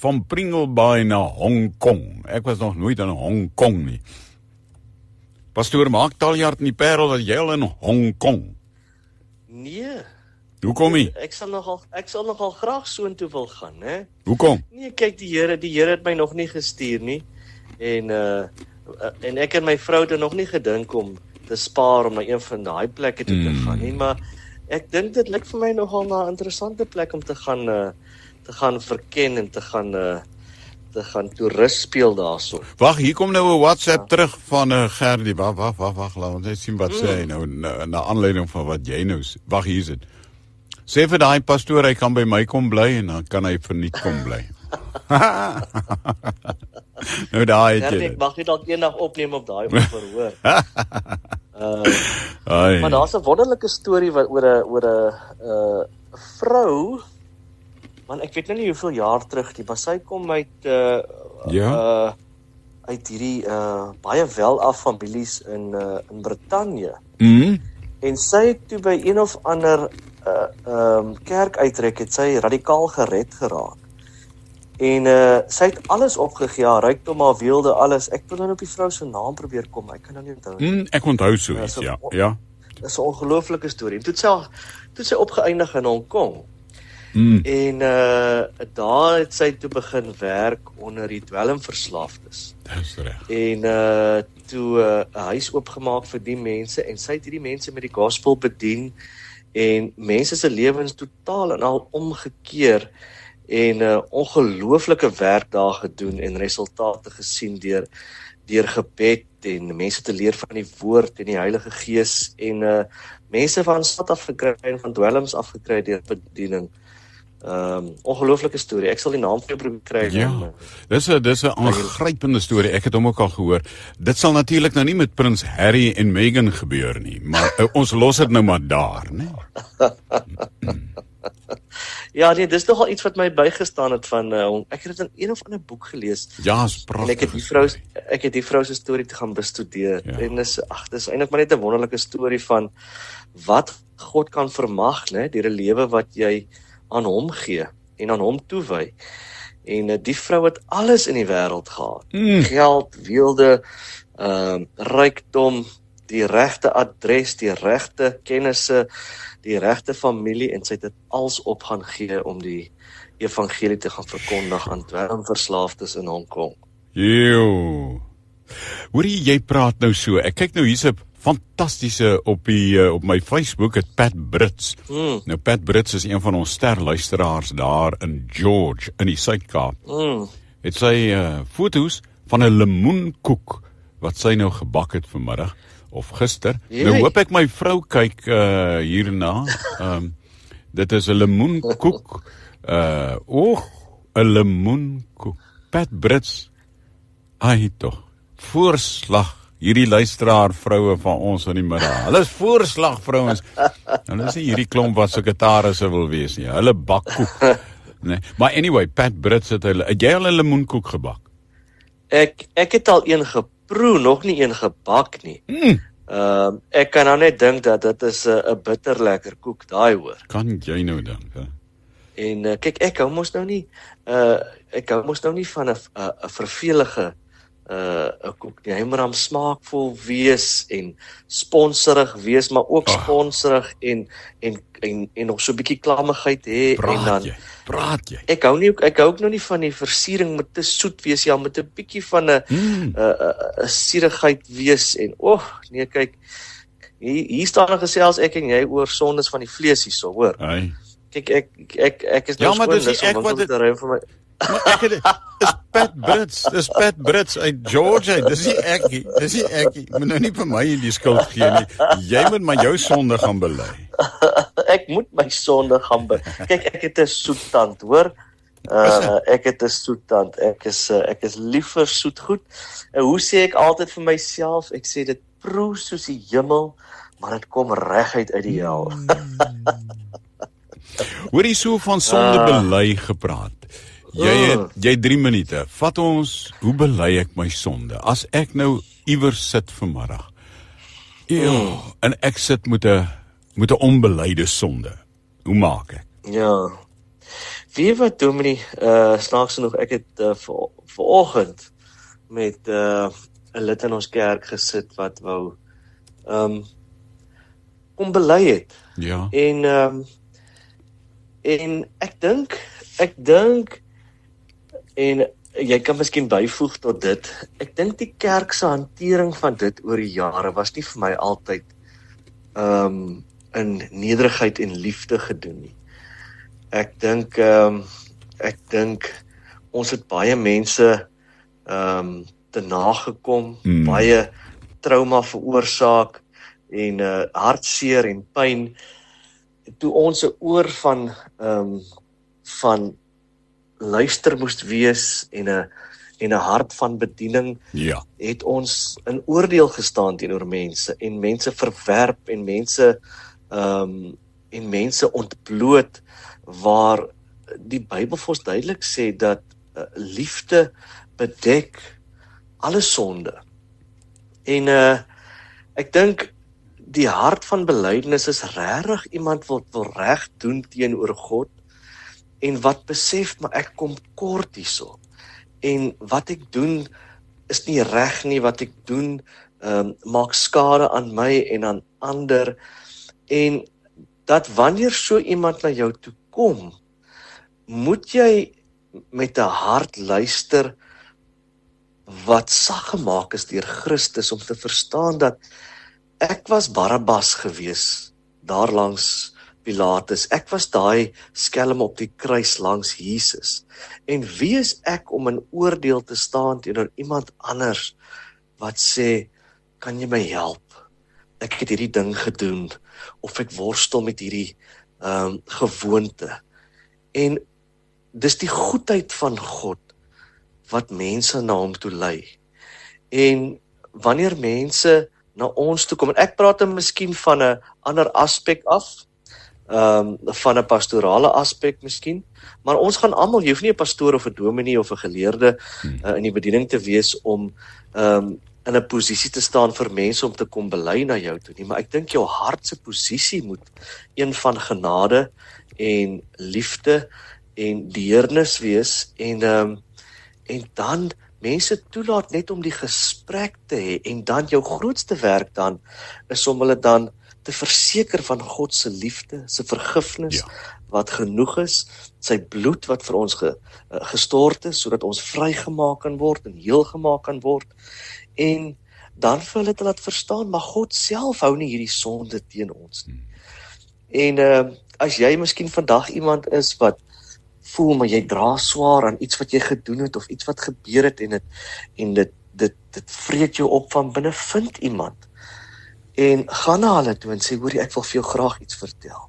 van Pringlebaai na Hong Kong. Ek was nog nooit in Hong Kong nie. Pastoor Mark Taljaard in die Parel, dat jy al in Hong Kong? Nee. Hoekom nie? Ek sal nogal graag soontoe wil gaan, hè? Hoekom? Nee, kyk, die Here het my nog nie gestuur nie. En ek en my vrou het nog nie gedink om te spaar om na een van daai plekke toe te gaan nie, maar ek dink dit lyk vir my nogal na 'n interessante plek om te gaan verken en te gaan toerist speel daarso. Wag, hier kom nou 'n WhatsApp terug van Gerdie. Wag, laat ons net sien wat sê hy nou na aanleiding van wat jy nou sê. Wag, hier is dit. Sê vir daai pastoor hy kan by my kom bly en dan kan hy verniet kom bly. Nou daai het jy. Ek mag nie dalk eendag opneem op daai verhoor. Maar daar's 'n wonderlike storie wat oor 'n vrou, man, ek weet nou nie hoeveel jaar terug nie, maar sy kom uit uit hierdie baie welaf families in Brittanje. En sy het toe by een of ander kerk uitreik, het sy radikaal gered geraak. En sy het alles opgegee, haar rykdom, haar weelde, alles. Ek wil nou op die vrou se naam probeer kom, ek kan nou nie onthou. Ek onthou so iets, ja. Dit is 'n ongelooflike storie. En toe sy opgeëindig in Hong Kong. En daar het sy toe begin werk onder die dwelmverslaafdes. Dis reg. En toe 'n huis oopgemaak vir die mense, en sy het hierdie mense met die gospel bedien, en mense se lewens totaal en al omgekeer, en ongelooflike werk daar gedoen en resultate gesien deur gebed en mense te leer van die woord en die Heilige Gees, en mense van stad afgekry en van dwelms afgekry deur bediening. Ongelooflike storie. Ek sal die naam vir jou probeer kry. Ja, dis 'n aangrypende storie. Ek het hom ook al gehoor. Dit sal natuurlik nou nie met Prins Harry en Meghan gebeur nie, maar ons los dit nou maar daar, né? Ja, nee, dis nogal iets wat my bygestaan het van ek het dit in een of ander boek gelees. Ja, is pragtig. En ek het die vrou se storie te gaan bestudeer. Ja. En dis eintlik maar net 'n wonderlike storie van wat God kan vermag, né, deur 'n lewe wat jy aan hom gee en aan hom toewy. En die vrou het alles in die wêreld gehad. Geld, weelde, rykdom, die regte adres, die regte kennisse, die regte familie, en sy het dit als op gaan gee om die evangelie te gaan verkondig aan dwelmverslaafdes in Hong Kong. Hoorie, jy praat nou so. Ek kyk nou hier's 'n fantastiese op my Facebook, het Pat Brits. Nou Pat Brits is een van ons sterluisteraars daar in George in die Suid-Kaap. Het sy foto's van 'n lemoenkoek wat sy nou gebak het vanmiddag of gister. Nou hoop ek my vrou kyk hierna. Dit is 'n lemoenkoek. 'n lemoenkoek. Pat Brits. Ai tog. Voorslag. Hierdie luisteraar vroue van ons in die middag. Hulle is voorslag vrouens. Hulle is nie hierdie klomp wat sekretarisse wil wees nie. Hulle bak koek. Nee. Maar anyway, Pat Brits het jy al 'n lemoenkoek gebak? Ek het al een geproe, nog nie een gebak nie. Ek kan nou net dink dat dit is 'n bitter lekker koek, daai hoor. Kan jy nou dink, hè? En kyk, ek hou mos nou nie van 'n vervelige 'n koek nie. Hy moet dan smaakvol wees en sponsorig wees, maar ook sponsorig en nog so 'n bietjie klammigheid hê. Praat jy. Ek hou ook nog nie van die versiering met te soet wees, ja, met 'n bietjie van 'n suurigheid wees en nee, kyk, hier staan 'n gesels ek en jy oor sondes van die vlees hierso, hoor. Kyk, ek is nou skoon, dis om winkel te ry vir my. Dis Pat Brits uit Georgia. Dis nie ek. Moet nou nie vir my die skuld gee nie. Jy moet maar jou sonde gaan bely. Ek moet my sonde gaan bely. Kyk, ek het 'n soettand, hoor. Ek het 'n soettand. Ek is lief vir soetgoed. En hoe sê ek altyd vir myself? Ek sê dit proe soos die hemel, maar dit kom reguit uit die hel. Hoor jy so van sonde bely gepraat? Jy 3 minute. Vat ons, hoe bely ek my sonde? As ek nou iewers sit vanmiddag. En ek sit met 'n onbelyde sonde. Hoe maak ek? Ja. Weet wat, Dominee, snaaks genoeg, ek het vanoggend met 'n lid in ons kerk gesit wat wou kom bely het. Ja. En ek dink en jy kan miskien byvoeg tot dit. Ek dink die kerk se hantering van dit oor die jare was nie vir my altyd in nederigheid en liefde gedoen nie. Ek dink ons het baie mense te nagekom, baie trauma veroorsaak en hartseer en pyn. Toe ons 'n oor van luister moest wees en 'n hart van bediening, het ons in oordeel gestaan teenoor mense en mense verwerp en mense ontbloot, waar die Bybel vir ons duidelik sê dat liefde bedek alle sonde. En ek dink die hart van belydenis is regtig iemand wat wil reg doen teenoor God en wat besef, maar ek kom kort hierso. En wat ek doen is nie reg nie, wat ek doen maak skade aan my en aan ander. En dat wanneer so iemand na jou toe kom, moet jy met 'n hart luister wat sag gemaak is deur Christus, om te verstaan dat ek was Barabbas gewees, daar langs Pilatus. Ek was daai skelm op die kruis langs Jesus. En wie is ek om in oordeel te staan teenoor iemand anders wat sê, kan jy my help? Ek het hierdie ding gedoen, of ek worstel met hierdie gewoonte. En dis die goedheid van God wat mense na hom toe lei. En wanneer mense na ons toe kom, en ek praat dan miskien van 'n ander aspek af, van 'n pastorale aspek miskien, maar ons gaan almal, jy hoef nie 'n pastoor of 'n dominee of 'n geleerde in die bediening te wees om in 'n posisie te staan vir mense om te kom bely na jou toe nie, maar ek dink jou hart se posisie moet een van genade en liefde en deernis wees, en dan mense toelaat net om die gesprek te hê, en dan jou grootste werk dan is om hulle dan te verseker van God se liefde, se vergifnis, wat genoeg is, sy bloed wat vir ons gestort is, sodat ons vrygemaak kan word en heel gemaak kan word, en dan vir hulle te laat verstaan, maar God self hou nie hierdie sonde teen ons nie. En as jy miskien vandag iemand is wat voel, maar jy dra swaar aan iets wat jy gedoen het, of iets wat gebeur het, en dit vreet jou op van binne, vind iemand, en gaan na hulle toe en sê, hoorie, ek wil vir jou graag iets vertel.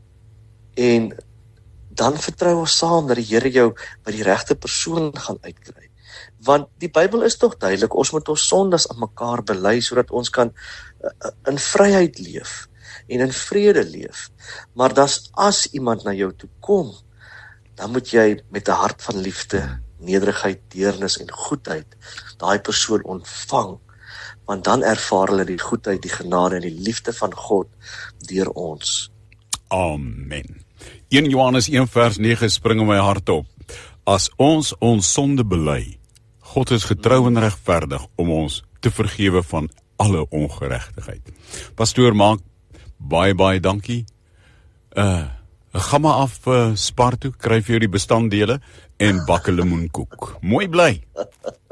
En dan vertrou ons saam dat die Here jou by die regte persoon gaan uitkry. Want die Bybel is tog duidelik, ons moet ons sondes aan mekaar bely, sodat ons kan in vryheid leef, en in vrede leef. Maar as iemand na jou toe kom, dan moet jy met 'n hart van liefde, nederigheid, deernis en goedheid daai persoon ontvang, want dan ervaar hulle die goedheid, die genade en die liefde van God deur ons. Amen. 1 Johannes 1 vers 9 spring in my hart op. As ons sonde bely, God is getrou en regverdig om ons te vergewe van alle ongeregtigheid. Pastoor, maak baie dankie. Gaan maar af Spar toe, kry vir jou die bestanddele en bak 'n lemoenkoek. Mooi bly.